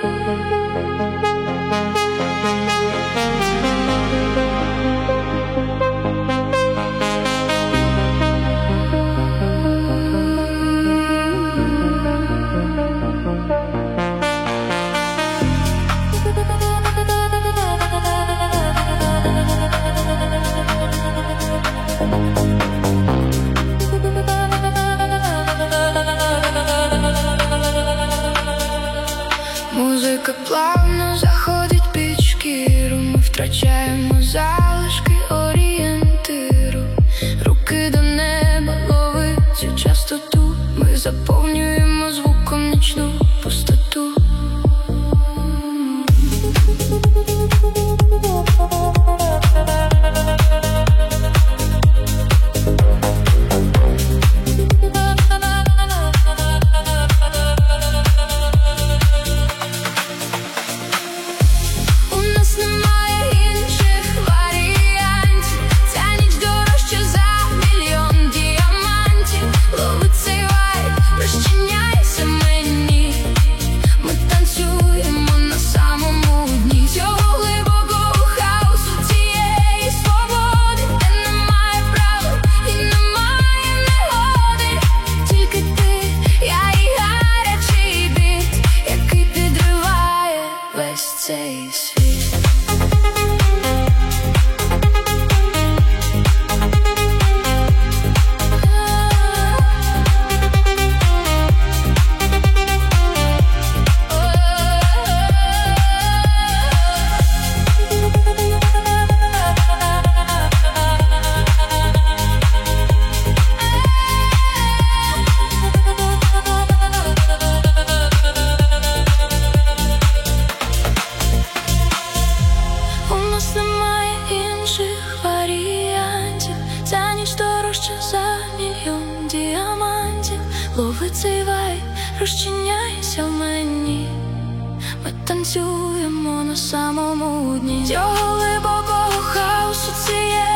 Музика плавно заходить під шкіру, ми втрачаємо залишки орієнтиру. Руки до неба ловить цю частоту, ми заповнюємо звуком нічну пустоту. Цей світ. Немає інших варіантів, ця ніч дорожча за мільйон діамантів. Лови цей вайб, розчиняйся в мені, ми танцюємо на самому дні цього глибокого хаосу цієї